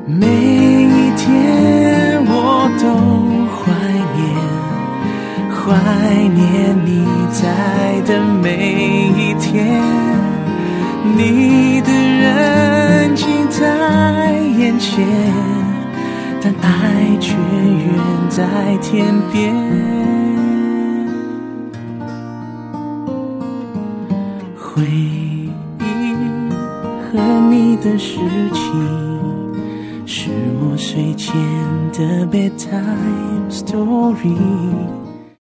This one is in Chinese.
每一天我都怀念你在的每一天，你的人近在眼前，但爱却远在天边。回忆和你的事情，是我睡前的 bedtime story。